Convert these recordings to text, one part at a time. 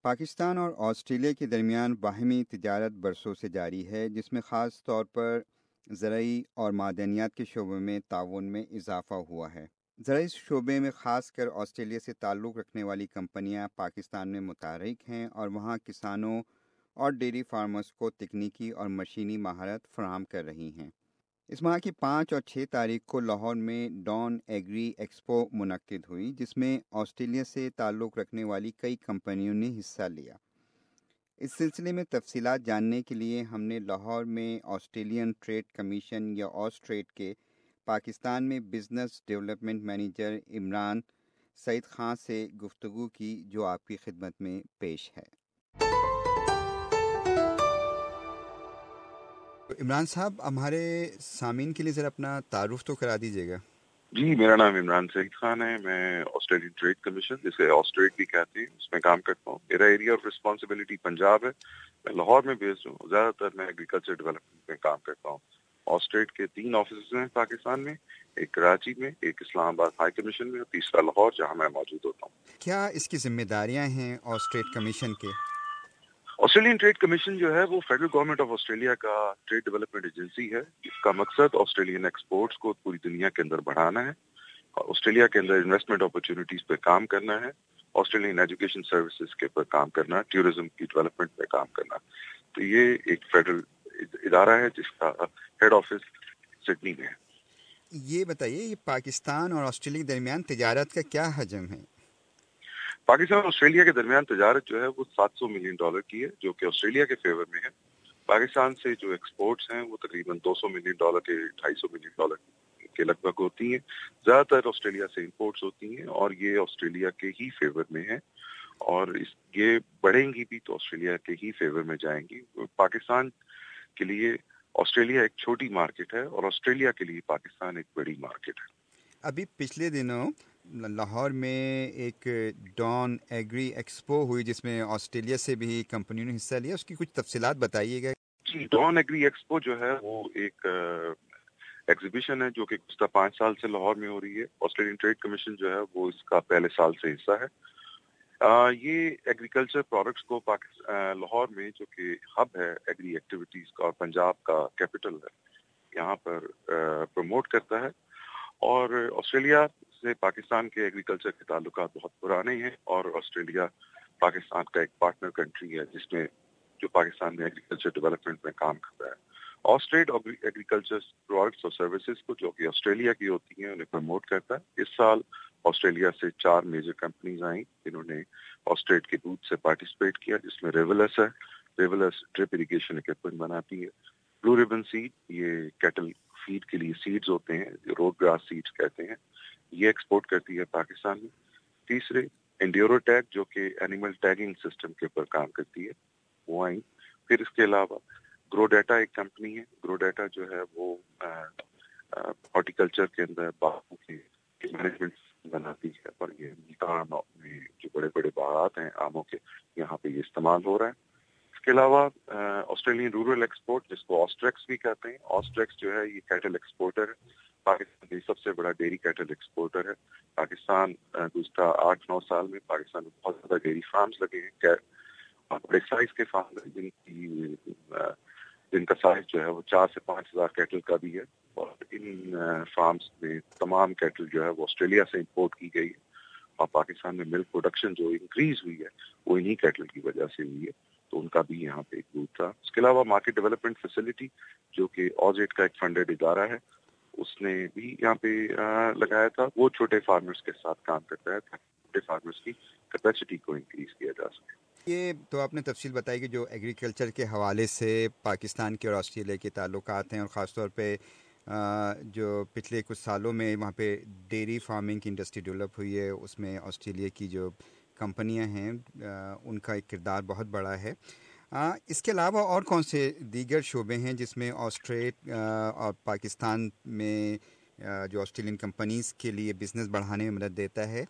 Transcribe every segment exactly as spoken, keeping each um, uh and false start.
پاکستان اور آسٹریلیا کے درمیان باہمی تجارت برسوں سے جاری ہے، جس میں خاص طور پر زرعی اور معدنیات کے شعبے میں تعاون میں اضافہ ہوا ہے۔ زرعی شعبے میں خاص کر آسٹریلیا سے تعلق رکھنے والی کمپنیاں پاکستان میں متحرک ہیں اور وہاں کسانوں اور ڈیری فارمرز کو تکنیکی اور مشینی مہارت فراہم کر رہی ہیں۔ اس ماہ کی پانچ اور چھ تاریخ کو لاہور میں ڈان ایگری ایکسپو منعقد ہوئی، جس میں آسٹریلیا سے تعلق رکھنے والی کئی کمپنیوں نے حصہ لیا۔ اس سلسلے میں تفصیلات جاننے کے لیے ہم نے لاہور میں آسٹریلین ٹریڈ کمیشن یا آسٹریٹ کے پاکستان میں business development manager Imran Saeed Khan سے گفتگو کی، جو آپ کی خدمت میں پیش ہے۔ عمران صاحب، ہمارے سامعین کے لیے ذرا اپنا تعارف تو کرا دیجیے گا۔ جی، میرا نام عمران سعید خان ہے۔ میں آسٹریلین ٹریڈ کمیشن، جسے آسٹریٹ بھی کہتے ہیں، اس میں کام کرتا ہوں۔ میرا ایریا آف رسپانسبلٹی پنجاب ہے۔ میں لاہور میں بیسڈ ہوں۔ زیادہ تر میں ایگریکلچر ڈیولپمنٹ میں کام کرتا ہوں۔ آسٹریٹ کے تین آفیسز ہیں پاکستان میں، ایک کراچی میں، ایک اسلام آباد ہائی کمیشن میں اور تیسرا لاہور، جہاں میں موجود ہوتا ہوں۔ کیا اس کی ذمہ داریاں ہیں آسٹریٹ کمیشن کے؟ آسٹریلین ٹریڈ کمیشن جو ہے وہ فیڈرل گورنمنٹ آف آسٹریلیا کا ٹریڈ ڈیولپمنٹ ایجنسی ہے، جس کا مقصد آسٹریلین ایکسپورٹس کو پوری دنیا کے اندر بڑھانا ہے، آسٹریلیا کے اندر انویسٹمنٹ اپرچونیٹیز پہ کام کرنا ہے، آسٹریلین ایجوکیشن سروسز کے پر کام کرنا، ٹورزم کی ڈیولپمنٹ پہ کام کرنا۔ تو یہ ایک فیڈرل ادارہ ہے جس کا ہیڈ آفس سڈنی میں ہے۔ یہ بتائیے، یہ پاکستان اور آسٹریلیا کے درمیان تجارت کا کیا حجم ہے؟ پاکستان اور آسٹریلیا کے درمیان تجارت جو ہے وہ سات سو ملین ڈالر کی ہے، جو کہ آسٹریلیا کے فیور میں ہے۔ پاکستان سے جو ایکسپورٹس ہیں وہ تقریباً دو سو ملین ڈالر کے ڈھائی سو ملین ڈالر کے لگ بھگ ہوتی ہیں۔ زیادہ تر آسٹریلیا سے امپورٹس ہوتی ہیں اور یہ آسٹریلیا کے ہی فیور میں ہے، اور اس یہ بڑھیں گی بھی تو آسٹریلیا کے ہی فیور میں جائیں گی۔ پاکستان کے لیے آسٹریلیا ایک چھوٹی مارکیٹ ہے اور آسٹریلیا کے لیے پاکستان ایک بڑی مارکیٹ ہے۔ ابھی پچھلے دنوں لاہور میں ایک ڈان ایگری ایکسپو ہوئی، جس میں آسٹریلیا سے بھی کمپنیوں نے حصہ لیا، اس کی کچھ تفصیلات بتائیے گا۔ جی، ڈان ایگری ایکسپو جو ہے وہ ایک ایگزیبیشن ہے جو کہ گزشتہ پانچ سال سے لاہور میں ہو رہی ہے۔ آسٹریلین ٹریڈ کمیشن جو ہے وہ اس کا پہلے سال سے حصہ ہے۔ آ, یہ ایگریکلچر پروڈکٹس کو پاکستان لاہور میں، جو کہ ہب ہے ایگری ایکٹیویٹیز کا اور پنجاب کا کیپٹل ہے، یہاں پر پروموٹ کرتا ہے۔ اور آسٹریلیا سے پاکستان کے ایگریکلچر کے تعلقات بہت پرانے ہیں، اور آسٹریلیا پاکستان کا ایک پارٹنر کنٹری ہے جس میں جو پاکستان میں ایگریکلچر ڈیولپمنٹ میں کام کرتا ہے۔ آسٹریٹ ایگریکلچر پروڈکٹس اور سروسز کو، جو کہ آسٹریلیا کی ہوتی ہیں، انہیں پروموٹ کرتا ہے۔ اس سال آسٹریلیا سے چار میجر کمپنیز آئیں جنہوں نے آسٹریٹ کے دودھ سے پارٹیسپیٹ کیا، جس میں ریولس ہے۔ ریولس ڈرپ اریگیشن اکوپمنٹ بناتی ہے۔ بلو ریبن سیڈ، یہ کیٹل فیڈ کے لیے سیڈز ہوتے ہیں، جو روڈ گراس سیڈز کہتے ہیں، یہ ایکسپورٹ کرتی ہے پاکستان میں۔ تیسرے انڈیورو ٹیگ، جو کہ اینیمل ٹیگنگ سسٹم کے اوپر کام کرتی ہے، وہ آئیں۔ پھر اس کے علاوہ گرو ڈیٹا ایک کمپنی ہے۔ گرو ڈیٹا جو ہے وہ ہارٹیکلچر کے اندر باغوں کی مینجمنٹ بناتی ہے، اور یہ ملتان میں جو بڑے بڑے باغات ہیں آموں کے، یہاں پہ یہ استعمال ہو رہا ہے۔ اس کے علاوہ آسٹریلین رورل ایکسپورٹ، جس کو آسٹریکس بھی کہتے ہیں، آسٹریکس جو ہے یہ کیٹل ایکسپورٹر ہے، پاکستان کی سب سے بڑا ڈیری کیٹل ایکسپورٹر ہے۔ پاکستان گزشتہ آٹھ نو سال میں پاکستان میں بہت زیادہ ڈیری فارمز لگے ہیں، بڑے سائز کے فارم ہیں، جن کی جن کا سائز جو ہے وہ چار سے پانچ ہزار کیٹل کا بھی ہے، اور ان فارمز میں تمام کیٹل جو ہے وہ آسٹریلیا سے امپورٹ کی گئی ہے، اور پاکستان میں ملک پروڈکشن جو انکریز ہوئی ہے وہ انہی کیٹل کی وجہ سے ہوئی ہے، تو ان کا بھی یہاں پہ ایک بوتھ تھا۔ اس کے علاوہ مارکیٹ ڈیولپمنٹ فیسلٹی، جو کہ آزیٹ کا ایک فنڈڈ ادارہ ہے، اس نے بھی یہاں پہ لگایا تھا۔ وہ چھوٹے فارمرز کے ساتھ کام کرتا ہے تاکہ چھوٹے فارمرز کی کیپیسٹی کو انکریز کیا جا سکے۔ یہ تو آپ نے تفصیل بتائی کہ جو ایگریکلچر کے حوالے سے پاکستان کے اور آسٹریلیا کے تعلقات ہیں، اور خاص طور پہ جو پچھلے کچھ سالوں میں وہاں پہ ڈیری فارمنگ کی انڈسٹری ڈیولپ ہوئی ہے، اس میں آسٹریلیا کی جو کمپنیاں ہیں ان کا ایک کردار بہت بڑا ہے۔ اس کے علاوہ اور کون سے دیگر شعبے ہیں جس میں آسٹریٹ اور پاکستان میں جو آسٹریلین کمپنیز کے لیے بزنس بڑھانے میں مدد دیتا ہے؟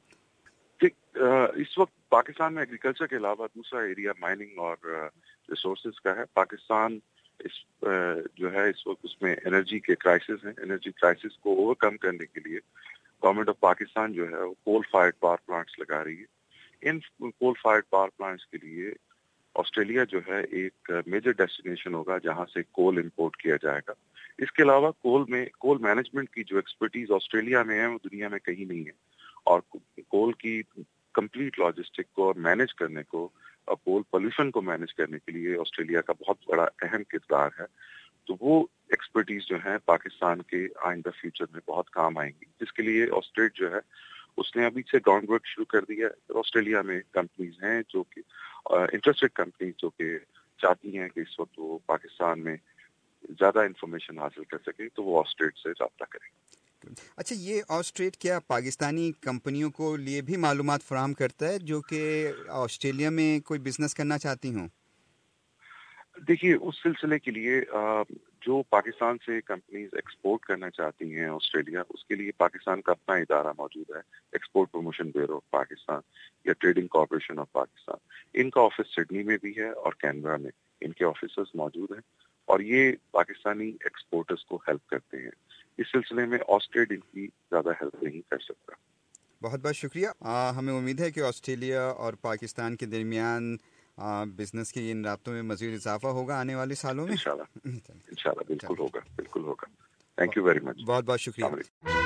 اس وقت پاکستان میں ایگریکلچر کے علاوہ دوسرا ایریا مائننگ اور ریسورسز کا ہے۔ پاکستان اس جو ہے اس وقت اس میں انرجی کے کرائسس ہیں۔ انرجی کرائسس کو اوور کم کرنے کے لیے گورنمنٹ آف پاکستان جو ہے وہ کول فائرڈ پاور پلانٹس لگا رہی ہے۔ ان کول فائرڈ پاور پلانٹس کے لیے آسٹریلیا جو ہے ایک میجر ڈیسٹینیشن ہوگا جہاں سے کول امپورٹ کیا جائے گا. اس کے علاوہ کول میں کول مینجمنٹ کی جو ایکسپرٹیز آسٹریلیا میں ہے وہ دنیا میں کہیں نہیں ہے, اور کول کی کمپلیٹ لاجسٹک کو مینج کرنے کو اور کول پولوشن کو مینج کرنے کے لیے آسٹریلیا کا بہت بڑا اہم کردار ہے. تو وہ ایکسپرٹیز جو ہیں پاکستان کے آئندہ فیوچر میں بہت کام آئیں گی, جس کے لیے آسٹریٹ جو ہے اس نے ابھی سے گراؤنڈ ورک شروع کر دیا ہے. آسٹریلیا میں کمپنیز ہیں جو کہ انٹرسٹڈ کمپنیز جو کہ چاہتی ہیں کہ اس وقت وہ پاکستان میں زیادہ انفارمیشن حاصل کر سکیں, تو وہ آسٹریٹ سے رابطہ کریں. اچھا, یہ آسٹریٹ کیا پاکستانی کمپنیوں کو لیے بھی معلومات فراہم کرتا ہے جو کہ آسٹریلیا میں کوئی بزنس کرنا چاہتی ہوں؟ دیکھیے, اس سلسلے کے لیے جو پاکستان سے کمپنیز ایکسپورٹ کرنا چاہتی ہیں آسٹریلیا, اس کے لیے پاکستان کا اپنا ادارہ موجود ہے, export promotion bureau of Pakistan یا ٹریڈنگ کارپوریشن آف پاکستان. ان کا آفس سڈنی میں بھی ہے اور کینبرا میں ان کے آفیسز موجود ہیں, اور یہ پاکستانی ایکسپورٹرز کو ہیلپ کرتے ہیں. اس سلسلے میں آسٹریٹ ان کی زیادہ ہیلپ نہیں کر سکتا. بہت بہت شکریہ. آ, ہمیں امید ہے کہ آسٹریلیا اور پاکستان کے درمیان بزنس کے ان رابطوں میں مزید اضافہ ہوگا آنے والے سالوں میں. انشاءاللہ انشاءاللہ بالکل ہوگا, بالکل ہوگا. Thank you very much. بہت بہت شکریہ.